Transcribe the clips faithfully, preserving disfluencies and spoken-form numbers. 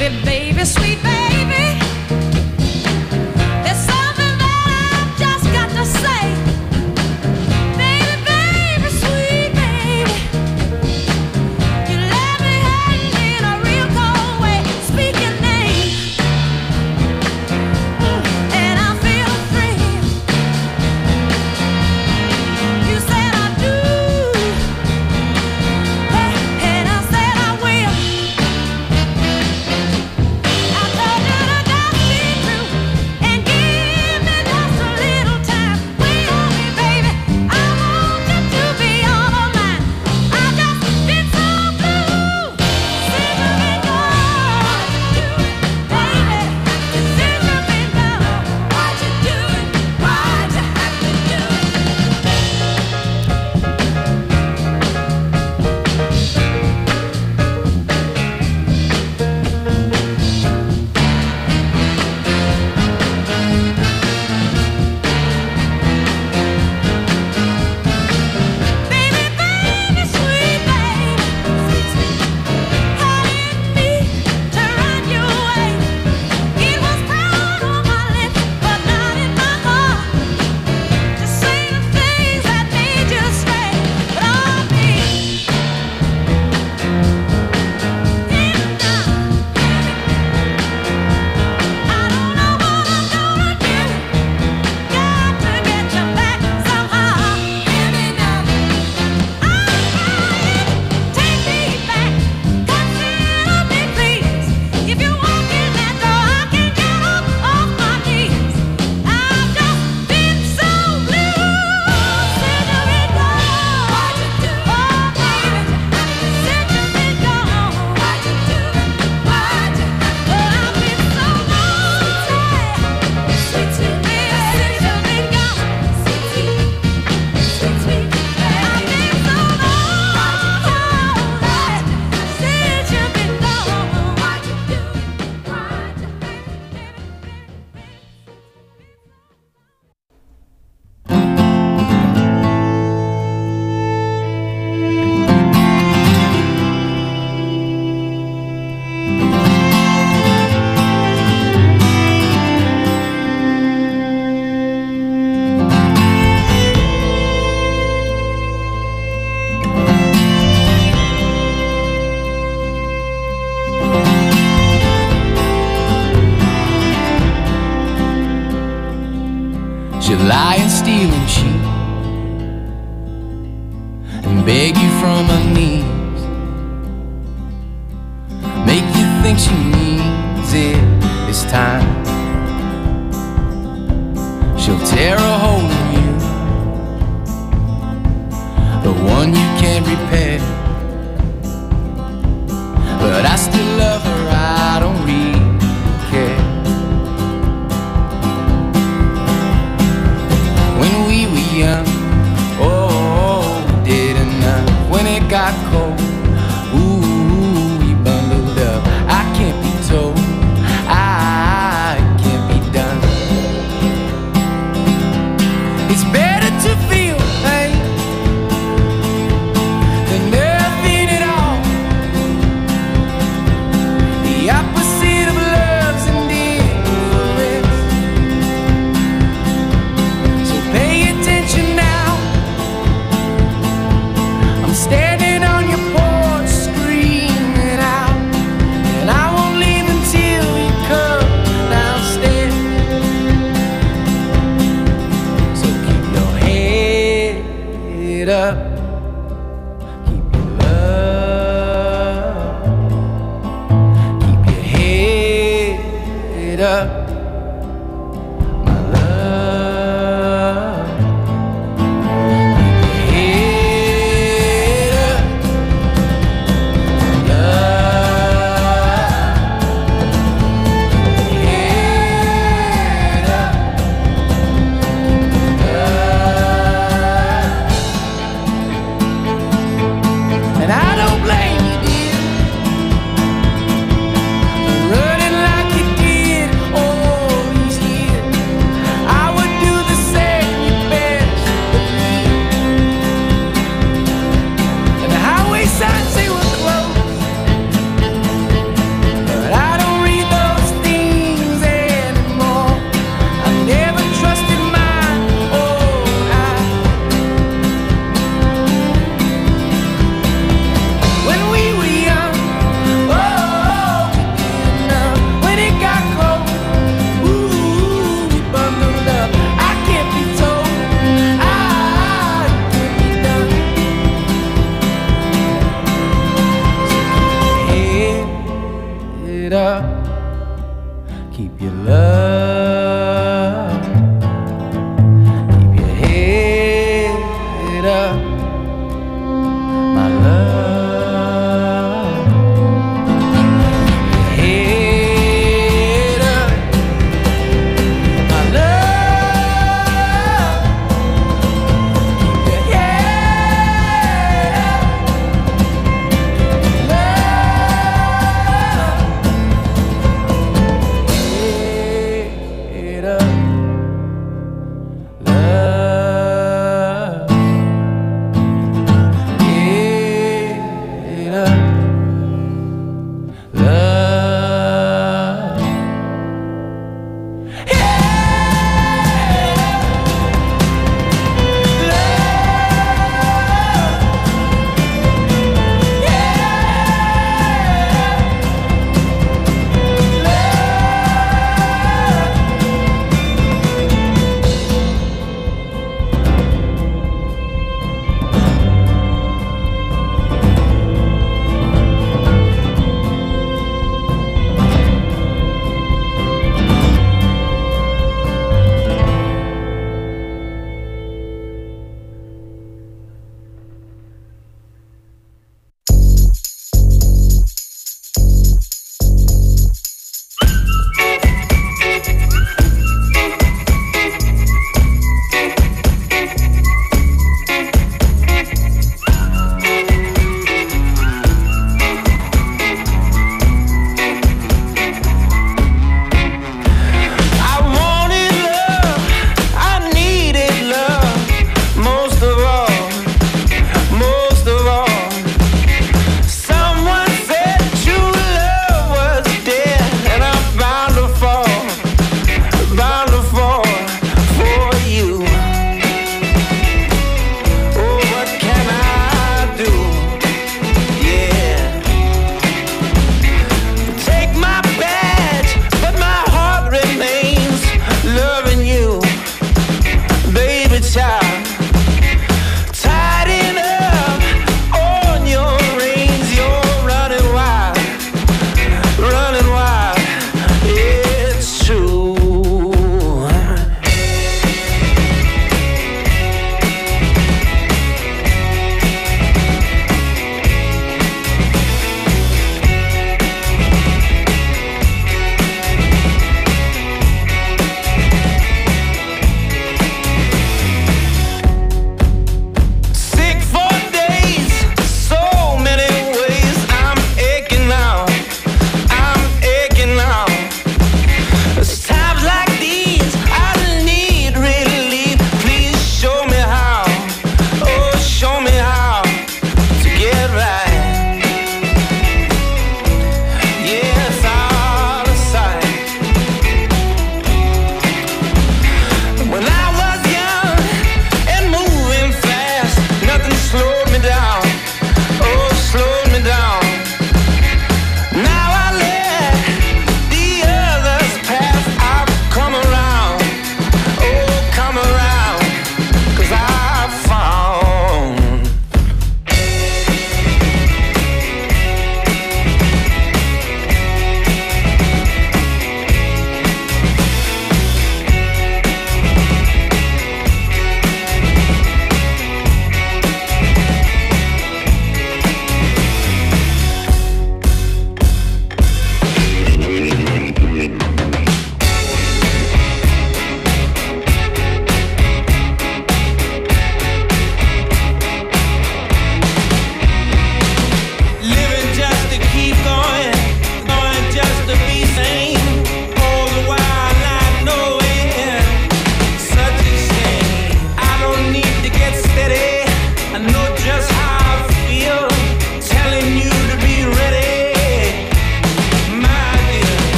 She'll lie and steal and cheat and beg you from her knees, make you think she needs it this time. She'll tear a hole in you, the one you can't repair. But I still love her, I don't really care. When we were young, oh, we did enough. When it got cold, ooh, we bundled up. I can't be told, I can't be done. It's better to feel pain than nothing at all. The opposite of love's indifference. So pay attention now. I'm standing on your porch screaming out, and I won't leave until you come downstairs. So keep your head up, keep your love, keep your head up, my love. Keep your head up, love. Keep your head up, love. And I don't blame you, dear, for running like you did. Oh,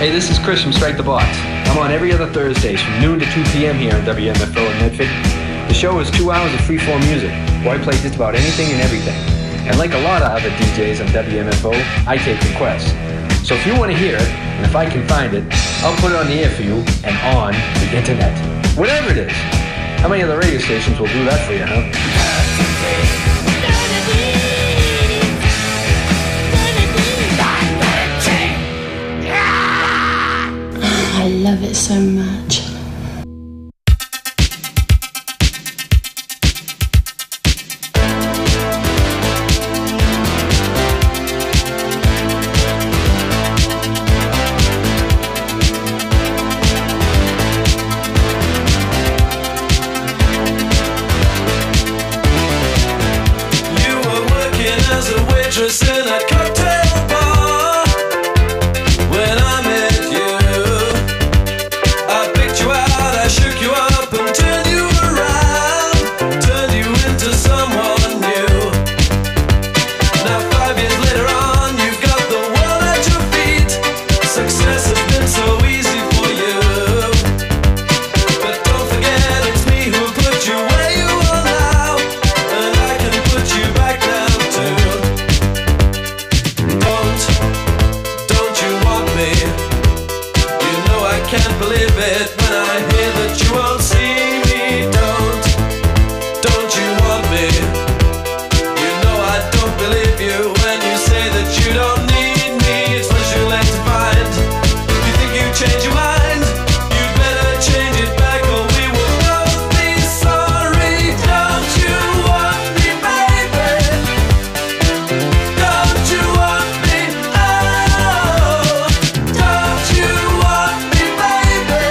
Hey, this is Chris from Strike the Box. I'm on every other Thursdays from noon to two p.m. here on W M F O in Medford. The show is two hours of free-form music, where I play just about anything and everything. And like a lot of other D Js on W M F O, I take requests. So if you want to hear it, and if I can find it, I'll put it on the air for you and on the internet. Whatever it is. How many other radio stations will do that for you, huh? I love it so much. You were working as a waitress in a cocktail bar when I met you. I picked you out, I shook you up and turned you around, turned you into someone new. Now five years later on, you've got the world at your feet. Success has been so easy for you, but don't forget it's me who put you where you are now, and I can put you back down too. Don't, don't you want me? You know I can't believe it when I hear that you won't see me. Don't, don't you want me? You know I don't believe you when you say that you don't need me. It's much too late to find. You think you change your mind? You'd better change it back or we will both be sorry. Don't you want me, baby? Don't you want me? Oh, don't you want me, baby?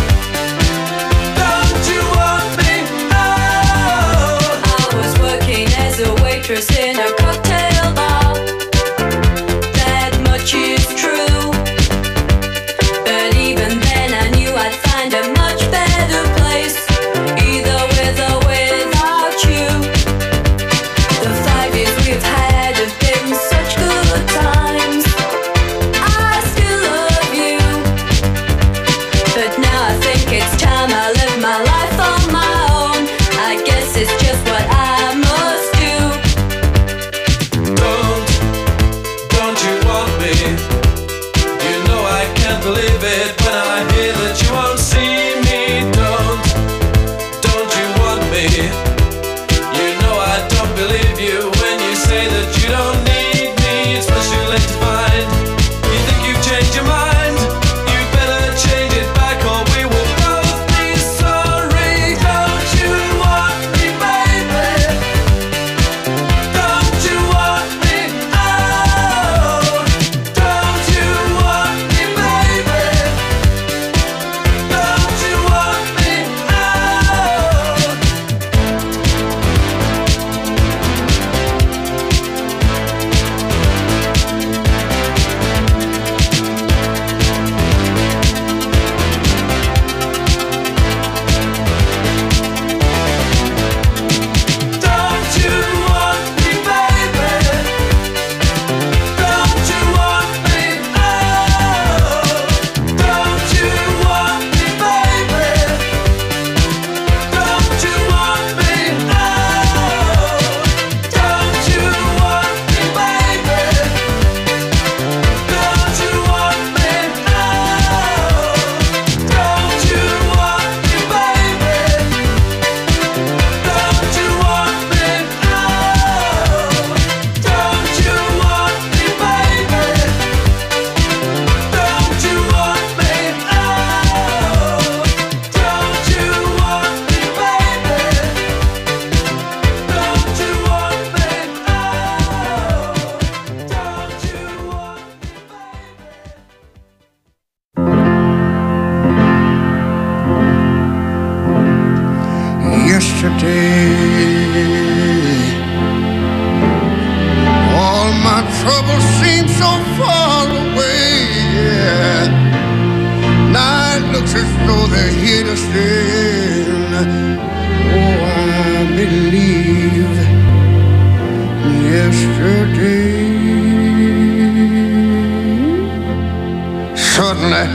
Don't you want me? Oh. I was working as a waitress in a cocktail bar. That much is true. But even then I knew I'd find a much better place, either with or without you. The five years we've had have been such good times. I still love you, but now I think it's time I live my life on my own. I guess it's just what I must do. Don't, don't you want me? You know I can't believe it when I hear that you won't see me. Don't, don't you want me? You know I don't believe you when you say that you don't need me. It's much too late to find. You think you've changed your mind? You'd better change it back or we will both be sorry. Don't you want me, baby? Don't you want me? Oh, don't you want me, baby? Don't you want me? Oh. Don't you want me, baby? Don't you want me? Oh, don't you want me, baby? Don't you want me? Oh, don't you want me, baby? Don't you want me? Oh, don't you want me, baby? Don't you want me? Oh, don't you want me, baby? Don't you want me? Oh, don't you want me, baby? Don't you want me? Oh, don't you want me? Yesterday, all my troubles seem so far away. Yeah. Now it looks as though they're here to stay. Oh, I believe yesterday. Suddenly,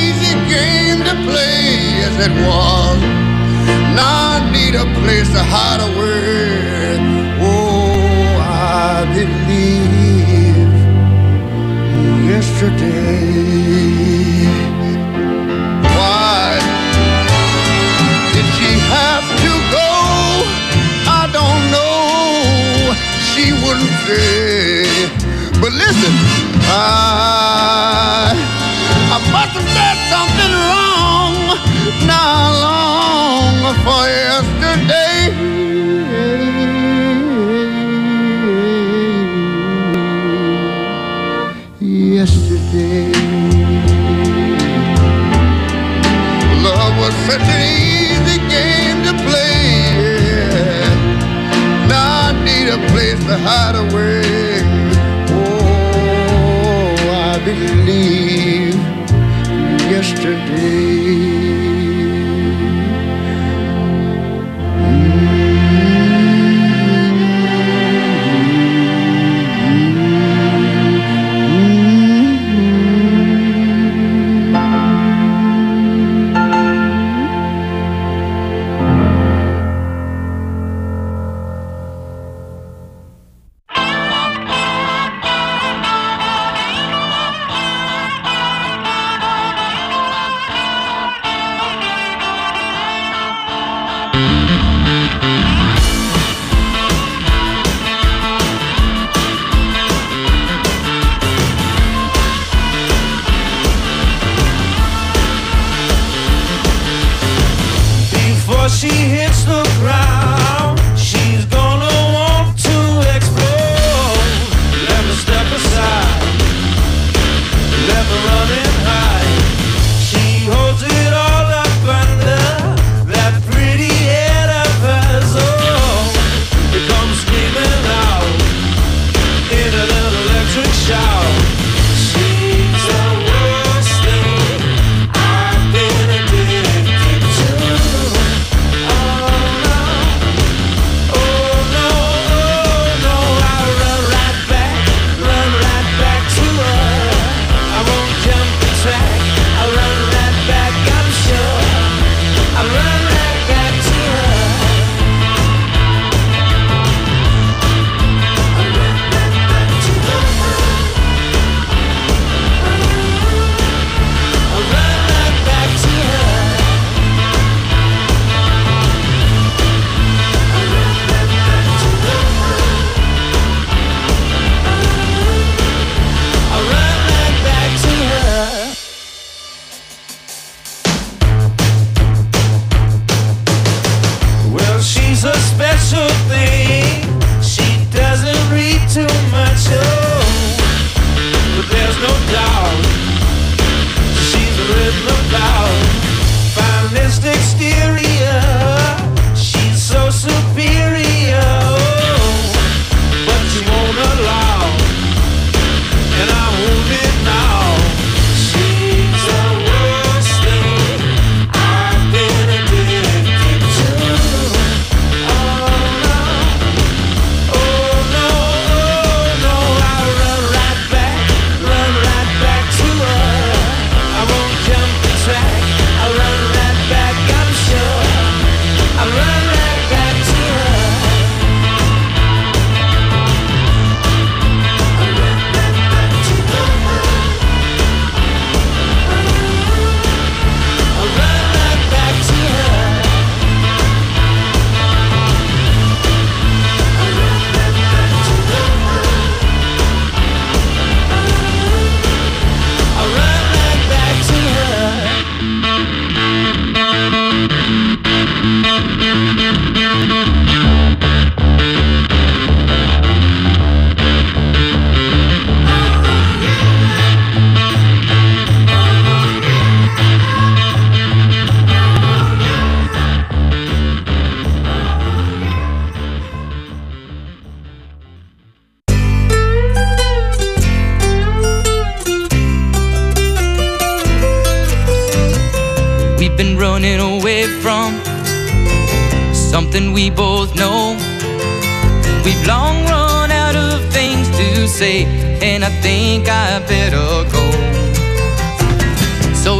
easy game to play as it was. Now I need a place to hide away. Oh, I believe yesterday. Why did she have to go? I don't know. She wouldn't say. But listen, I, I must have said something wrong not long for yesterday. Yesterday, love was such an easy game to play. Yeah. Now I need a place to hide away. Oh, I believe yesterday. She hits the ground, she's gonna want to explode. Let me step aside, let me run and hide. She holds it all up under that pretty head of hers. Oh, it comes screaming out in a little electric shout. She's the worst thing I've been addicted to. She's a special thing. She doesn't read too much, oh, but there's no doubt she's written about finest exterior. She's so superior, oh, but she won't allow, and I won't it now. She's the worst thing I've been addicted to. Been running away from something we both know. We've long run out of things to say, and I think I better go. So don't pick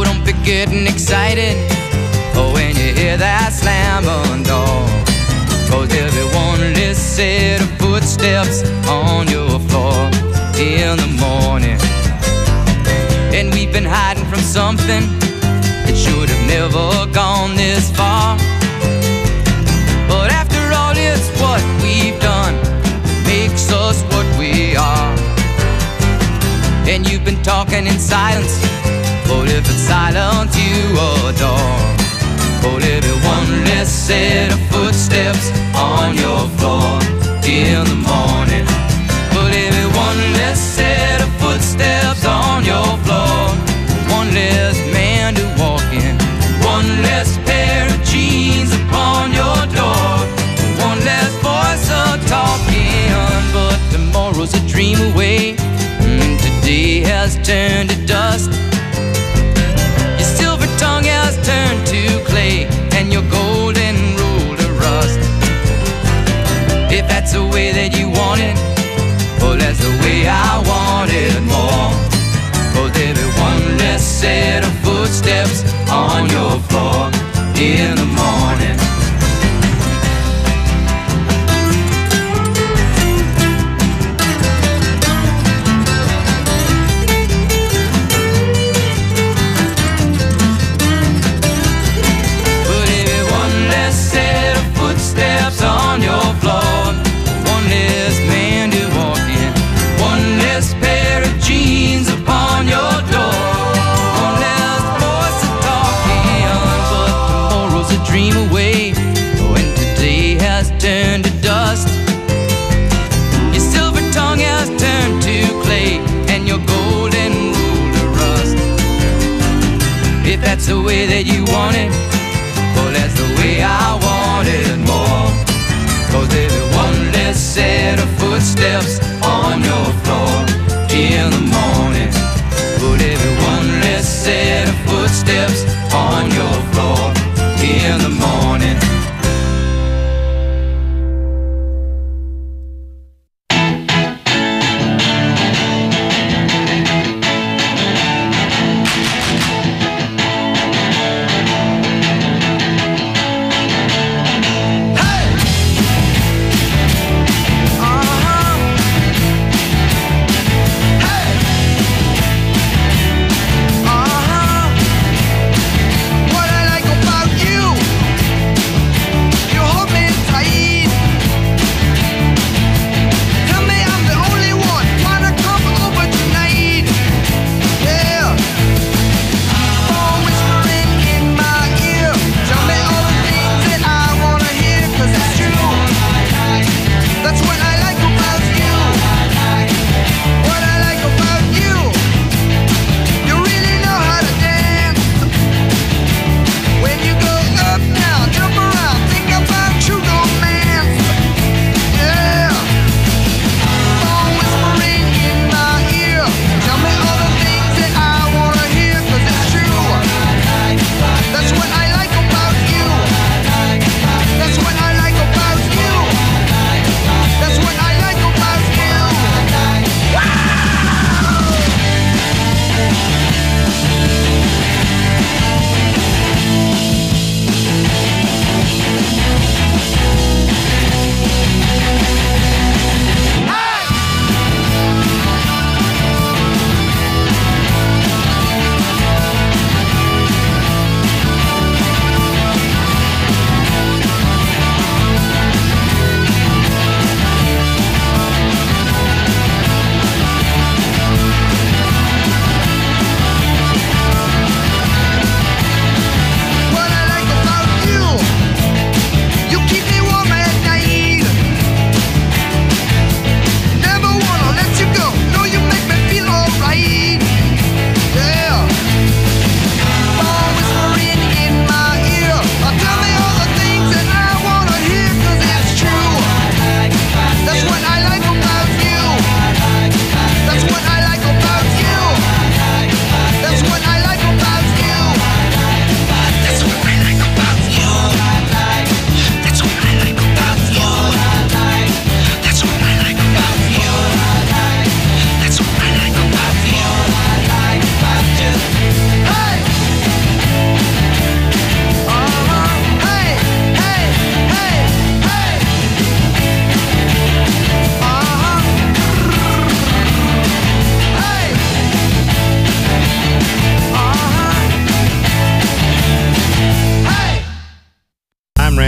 getting excited oh, when you hear that slamming door. Cause there'll be one less set of footsteps on your floor in the morning. And we've been hiding from something that should have never gone this far. But after all, it's what we've done that makes us what we are. And you've been talking in silence, but if it's silence you adore. But there'll be one less set of footsteps on your floor in the morning. But there'll be one less set of footsteps on your floor. One less man to walk in, one less pair of jeans upon your door, one less voice a talking. But tomorrow's a dream away, and today has turned to dust. Your silver tongue has turned to clay, and your golden rule to rust. If that's the way that you want it, well, that's the way I want it more. Cause there'll be one less set of footsteps on your floor in the morning. But there'll be one less set of footsteps on your floor, one less man to walk in, one less pair of jeans upon your door, one less voice to talking. But tomorrow's a dream away, when today has turned to dust. Your silver tongue has turned to clay, and your golden rule to rust. If that's the way that you want it, well, that's the way I want it more. Cause there'll be one less set of footsteps on your floor in the morning. But there'll be one less set of footsteps on your floor in the morning. What I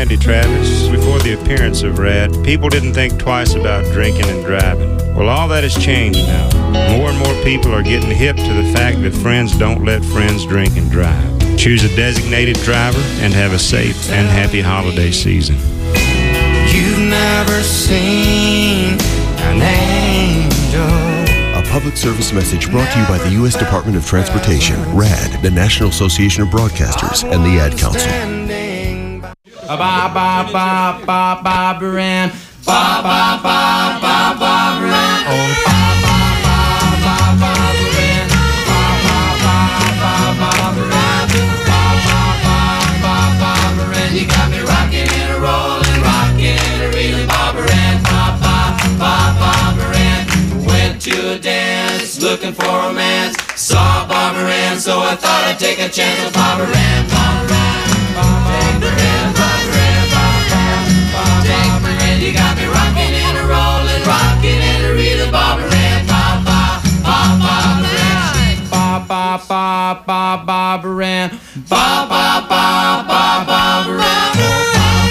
Randy Travis. Before the appearance of Rad, people didn't think twice about drinking and driving. Well, all that has changed now. More and more people are getting hip to the fact that friends don't let friends drink and drive. Choose a designated driver and have a safe and happy holiday season. You've never seen an angel. A public service message brought to you by the U S Department of Transportation, RAD, the National Association of Broadcasters, and the Ad Council. Ba ba ba ba ba Baran. Ba ba ba ba ba Baran. Oh ba ba ba ba ba Baran. Ba ba ba ba ba Baran. Ba ba ba ba ba Baran. You got me rocking and a rolling, rocking and a reeling, Bob Baran. Ba ba ba ba Baran. Went to a dance, looking for romance. Saw Bob Baran, so I thought I'd take a chance with Bob Baran. Bob Baran, Bob Baran, Bob Baran, Bob Baran. You got me rocking and a rolling, rocking and a reeling, Bob Baran. Ba ba ba ba Baran. Ba ba ba ba ba Baran. Ba ba ba ba ba Baran.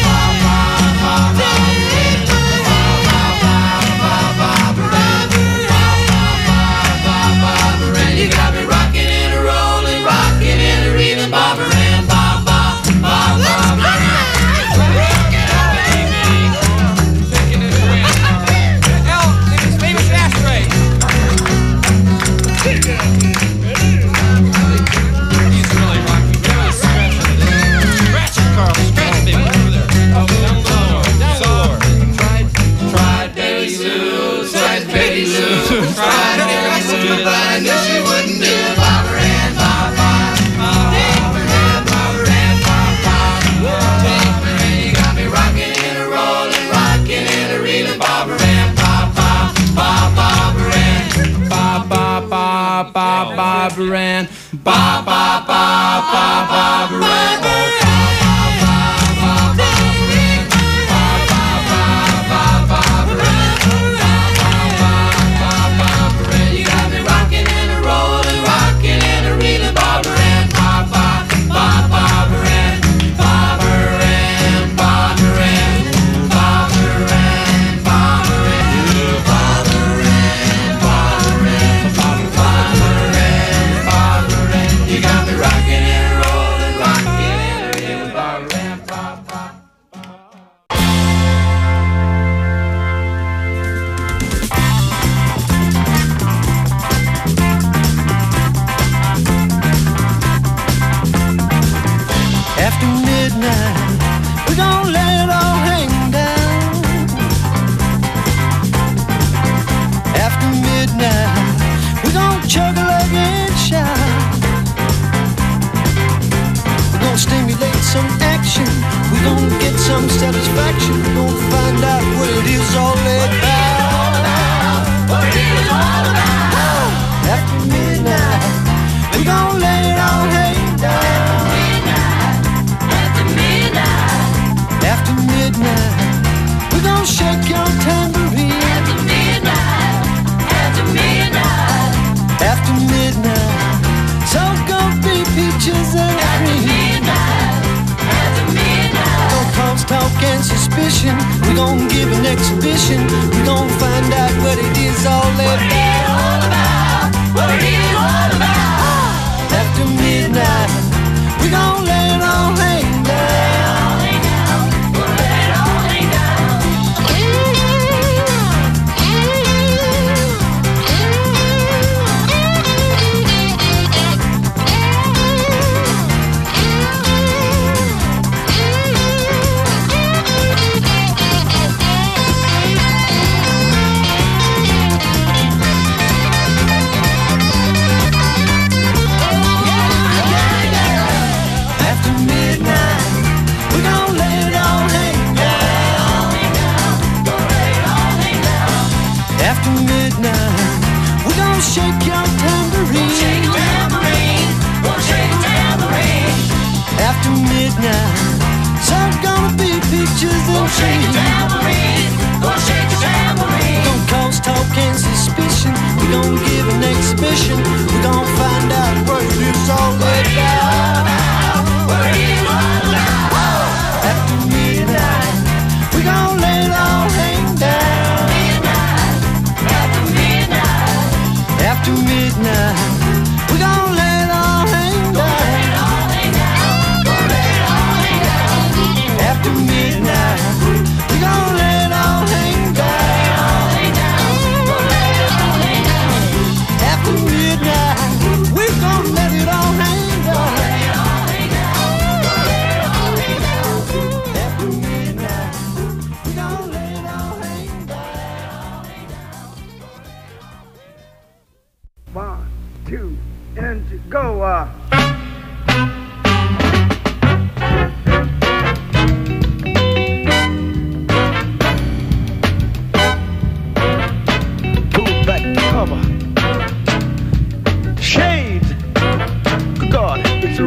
You got me rocking and a rolling, rocking and a reeling, Bob Baran. Ba ba ba ba Baran. Rock it up, baby. Taking it away. Al, it's famous ashtray. He's really rocking. Really scratching it. Scratch it, Carl. Scratch it, baby. Over there. Oh, down low. Down low. Tried, tried Betty Lou. Tried Betty Lou. Tried Betty Lou, but I knew she wouldn't do it. Bob Baran, Bob, Bob, Bob Baran, Bob Baran, Bob, Bob. Take Baran, you got me rocking and a rolling, rocking and a reeling, Bob Baran, Bob, Bob, Bob, Bob Baran, Bob, Bob, Bob, Bob, Bob Baran, Bob, Bob, Bob, Bob, Bob Baran. We gon' give an exhibition. We gon' find out what it is all about. What it is all about. After midnight, we gon' lay it all hang down. We'll lay it all hang down. Shake your tambourine. Shake a tambourine. We'll shake a tambourine. After midnight, so gonna be pictures and we'll shake a tambourine. We'll shake a tambourine. We're gonna cause talk and suspicion. We're gonna give an exhibition. We're gonna find out what it is all about. What it is all about. After midnight.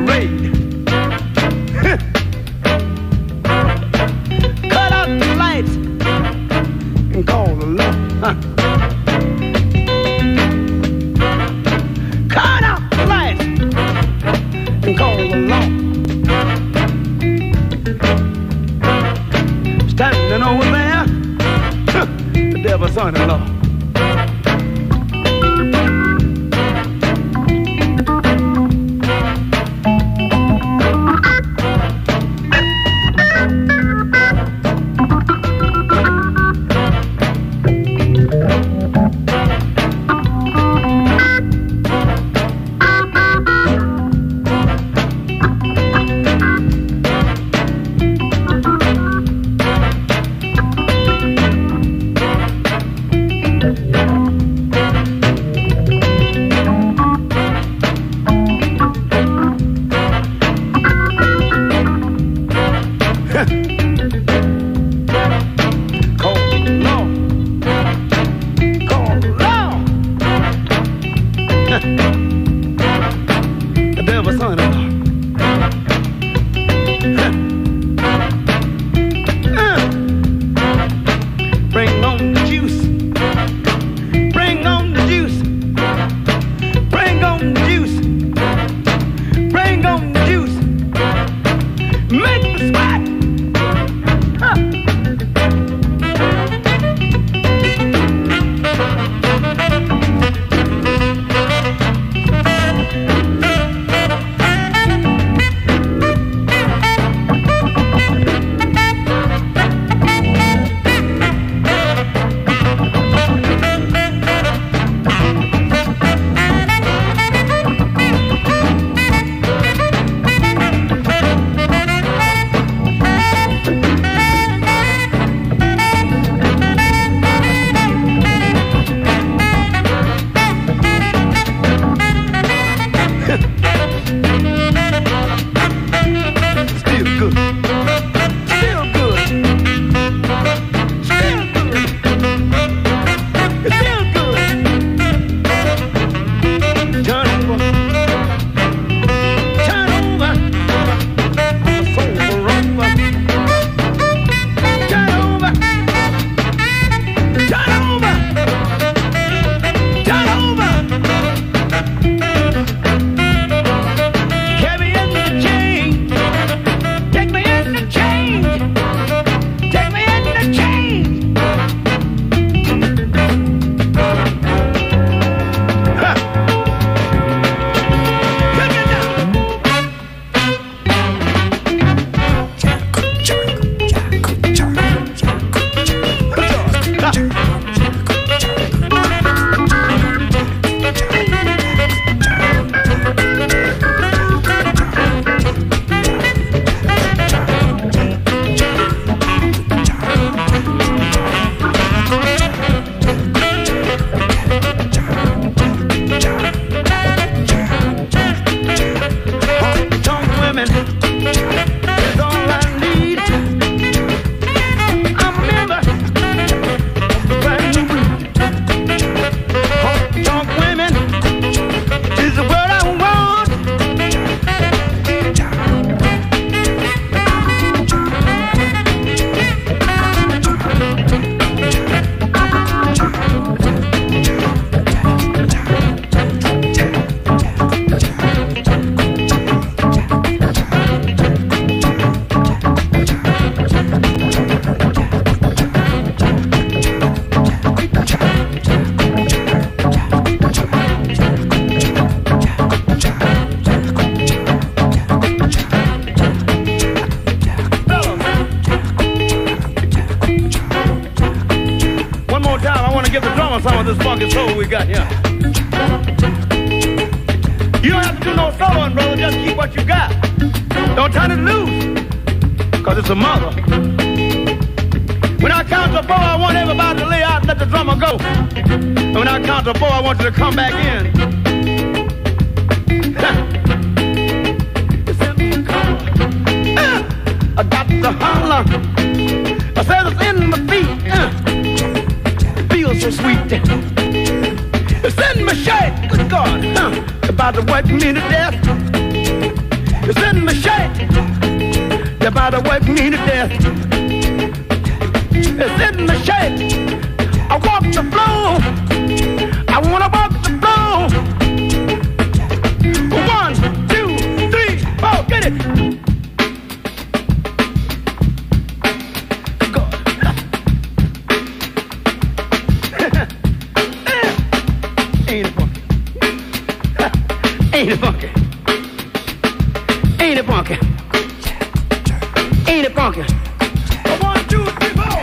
parade. Cut out the lights and call the law. Huh. Cut out the lights and call the law. Standing over there, huh, the devil's son-in-law. Some of this funky soul we got here. You don't have to do no soloing, brother. Just keep what you got. Don't turn it loose, because it's a mother. When I count to four, I want everybody to lay out and let the drummer go. And when I count to four, I want you to come back in. uh, I got to holler. I said it's in my feet. Uh, feels so sweet. It's in my shirt. Good God. Uh, about to wipe me to death. me to death. It's in the shape. I walk the floor. I wanna walk the floor. One, two, three, four, get it. Go. Ain't it funky? Ain't it funky? Ain't it funky? Ain't it funky? One, two, three, four.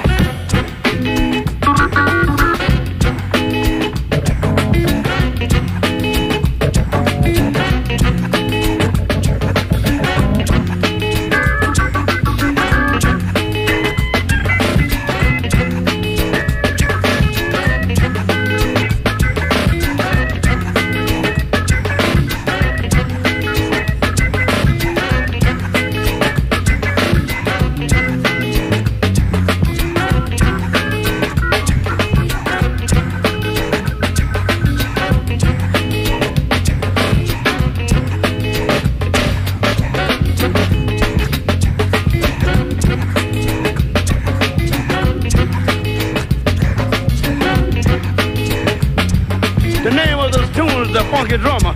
The funky drummer.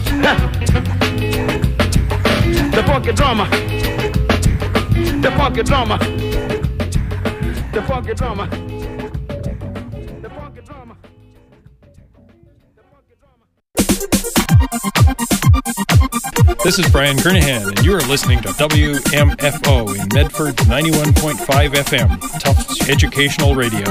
The funky drummer. The funky drummer. The funky drummer. The funky drummer. This is Brian Kernahan, and you are listening to W M F O in Medford ninety-one point five F M, Tufts Educational Radio.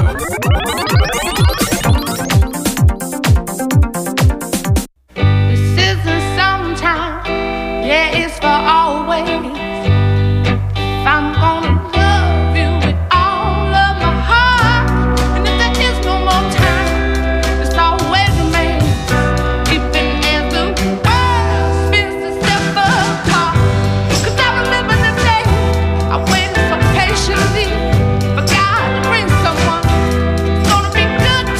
Yeah, it's for always. If I'm gonna love you with all of my heart, and if there is no more time, it's always a man. Even as the world spins itself apart. 'Cause I remember the day I waited so patiently for God to bring someone who's gonna be good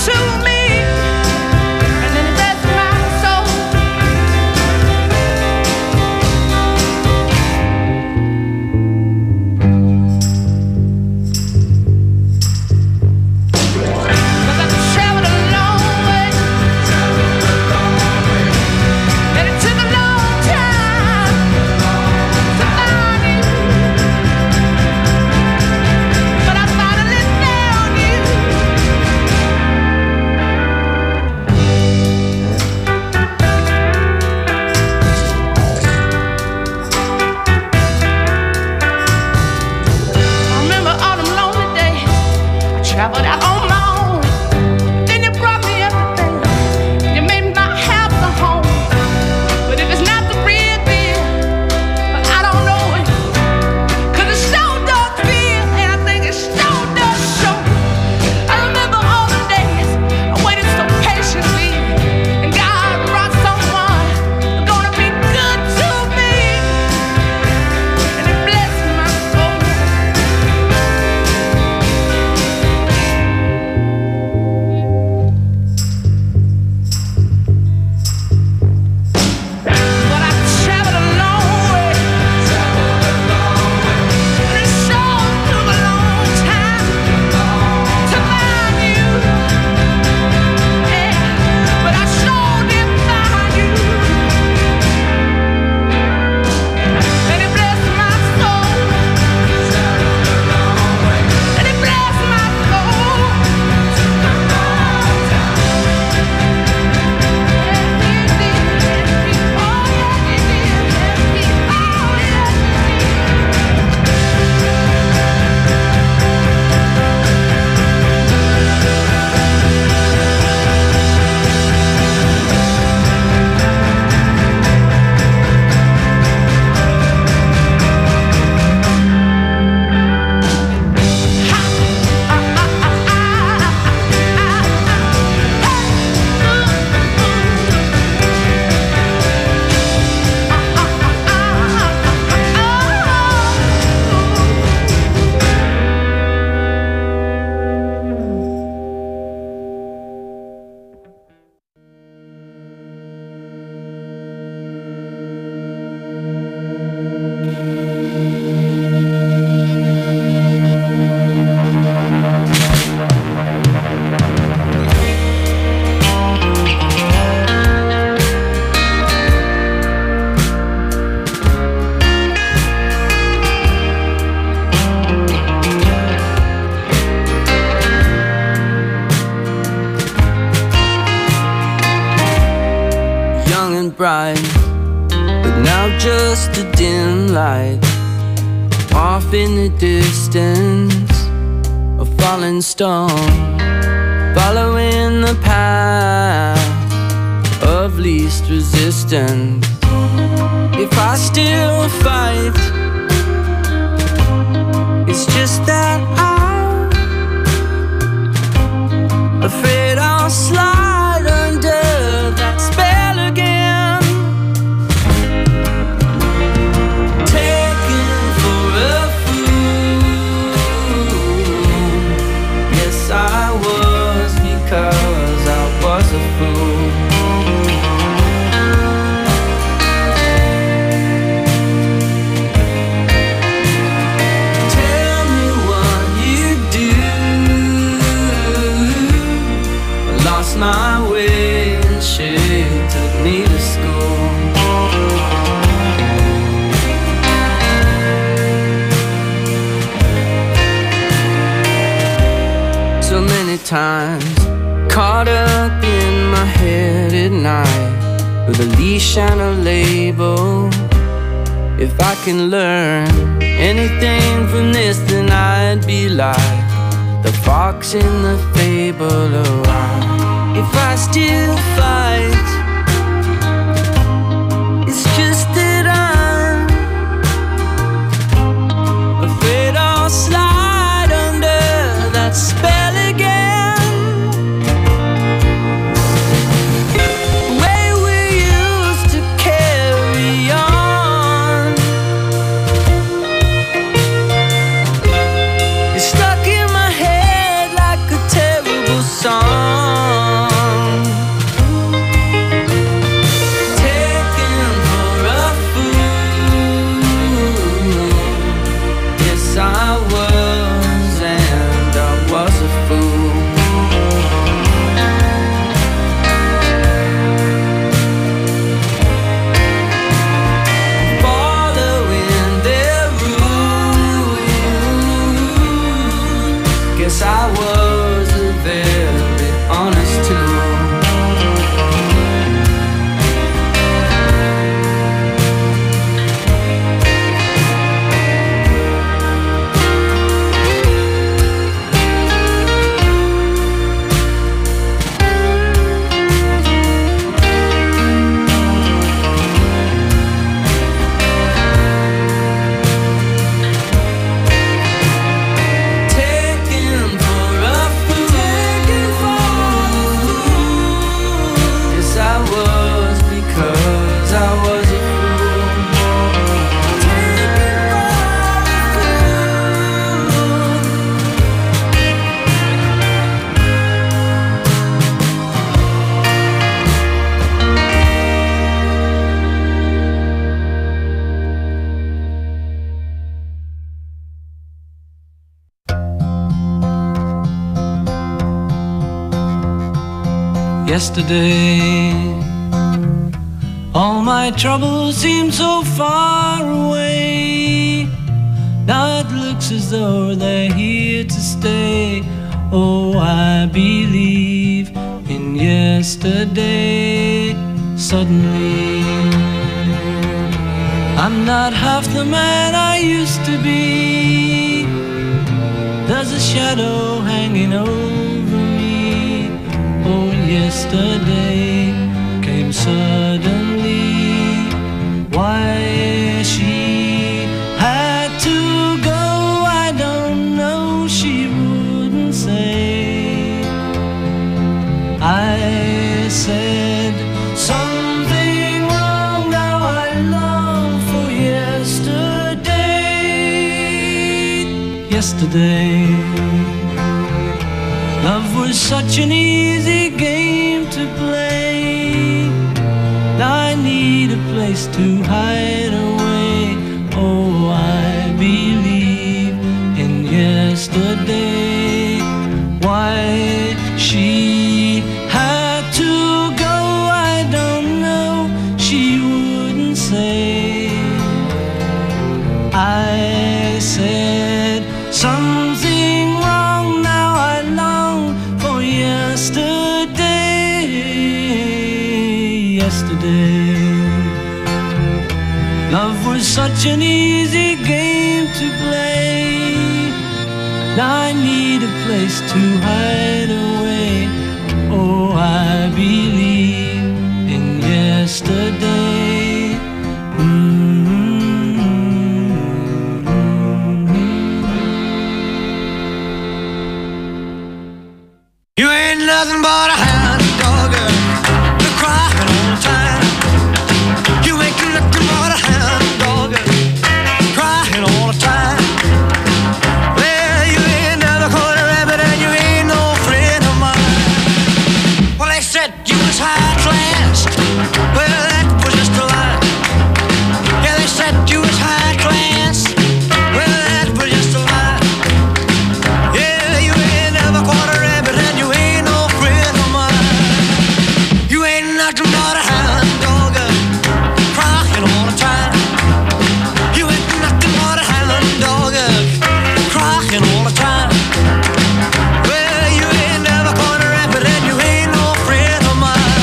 the dim light, off in the distance, a falling stone, following the path of least resistance. If I still fight, it's just that I'm afraid I'll slide under that spell again. Taken for a fool. Yes, I was, because I was a fool. My way and she took me to school. So many times caught up in my head at night with a leash and a label. If I can learn anything from this, then I'd be like the fox in the fable. Oh, I if I still fight, it's just that I'm afraid I'll slide under that spell again. The way we used to carry on is stuck in my head like a terrible song. Yesterday, all my troubles seem so far away. Now it looks as though they're here to stay. Oh, I believe in yesterday. Suddenly, I'm not half the man I used to be. There's a shadow hanging over me. Oh, yesterday came suddenly. Why she had to go, I don't know, she wouldn't say. I said something wrong, now I long for yesterday. Yesterday, love was such an easy game to play. Now I need a place to hide away. Oh, I believe in yesterday. Why she had to go, I don't know, she wouldn't say. I said something wrong, now I long for yesterday. Yesterday, Love was such an easy game to play. Now I need a place to hide away. Oh, I believe in yesterday. You ain't nothing but a hound dog, you're crying all the time. You ain't nothing but a hound dog, crying all the time. Well, you ain't never caught a rabbit and you ain't no friend of mine. Well, they said you was high class. Well, that was just a lie. Yeah, they said you was high class. Well, that was just a lie. Yeah, you ain't never caught a rabbit and you ain't no friend of mine. You ain't nothing but a hound dog, crying all the time. You ain't nothing but a hound dog, crying all the time. Well, you ain't never caught a rabbit and you ain't no friend of mine.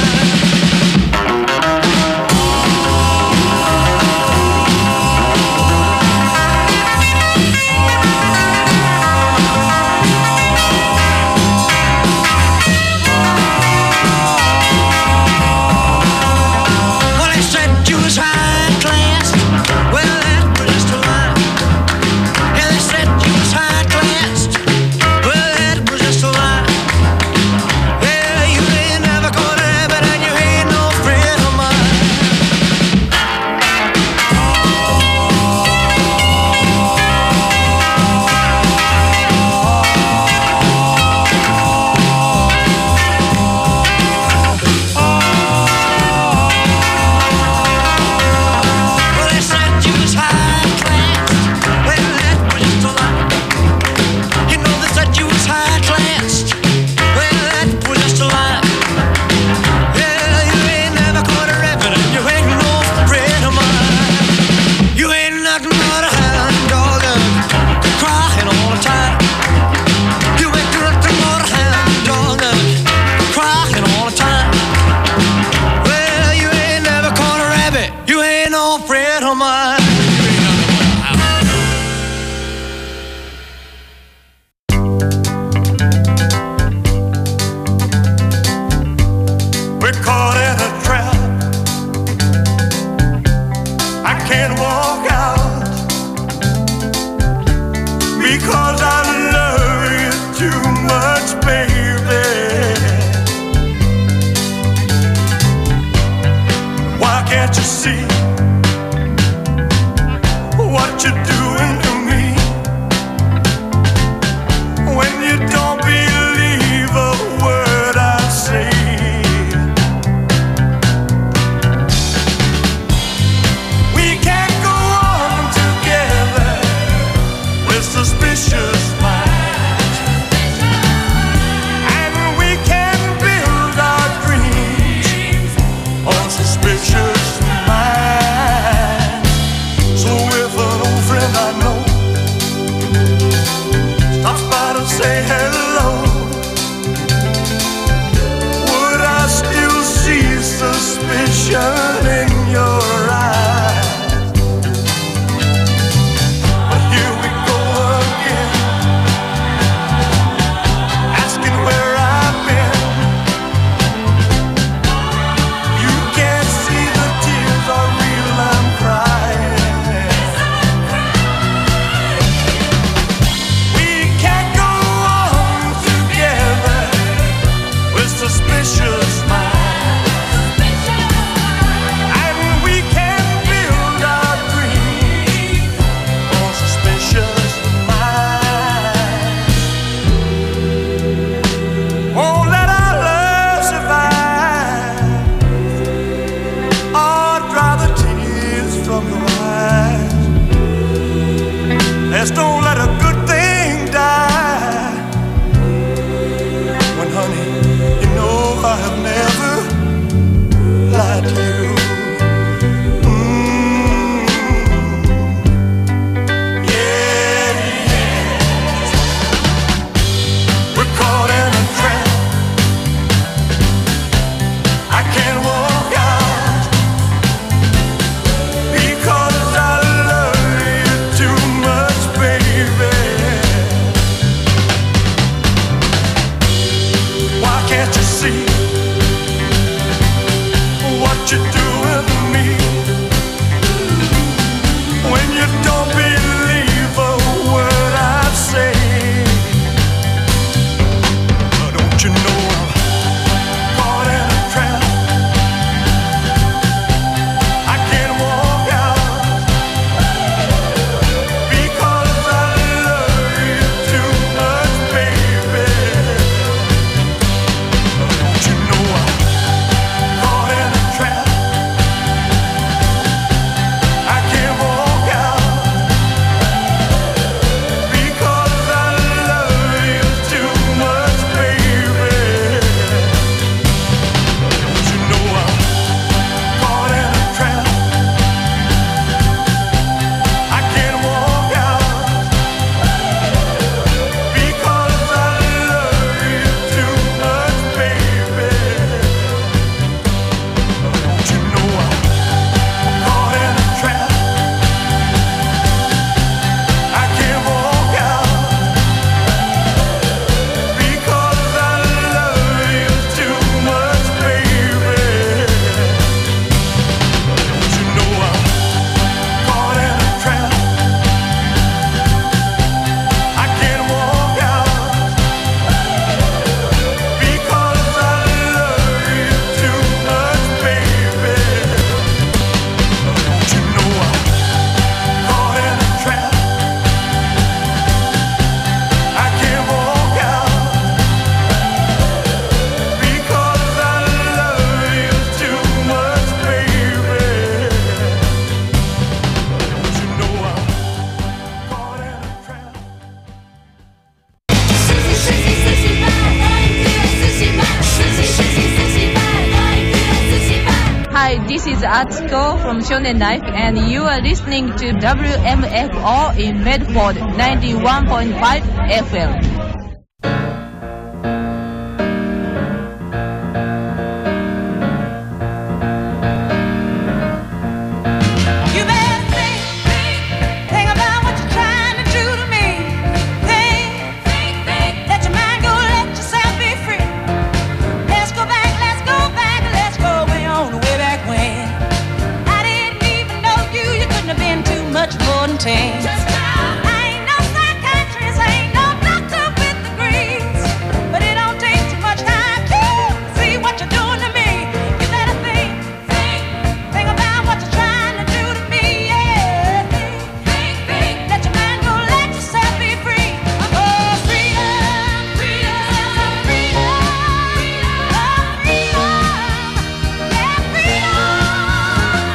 Well, they said you was high class. Well, that was just a lie. Yeah, they said you was high class. Well, that was just a lie. Yeah, you ain't never caught a rabbit and you ain't no friend of mine. Well, they said you was high class. Well, that was just a lie. You know they said you was high class. Well, that was just a lie. Yeah, you ain't never caught a rabbit and you ain't no friend of mine. You ain't nothing but a hound dog, crying all the time. You ain't nothing but a hound dog, crying all the time. Well, you ain't never caught a rabbit. You ain't no friend of mine. We're caught in a trap. I can't walk out because I love you too much, baby. Why can't you see what you're doing to me when you don't believe a word I say? We can't go on together with suspicious minds, and we can't build our dreams on suspicious minds. So if an old friend I know stops by to say hello, would I still see suspicion in your eyes? But here we go again, asking where I've been. You can't see the tears are real, I'm crying. We can't go on together with suspicious minds, and we can't build our dreams on suspicious minds. Won't let our love survive or dry the tears from your eyes. Let's don't let a good thing die. When, honey, you know I have never lied to you. Mm. Yeah, yeah. We're caught in a trap. I can't walk out because Atsuko from Shonen Life, and you are listening to W M F O in Medford ninety-one point five F M. More than ten.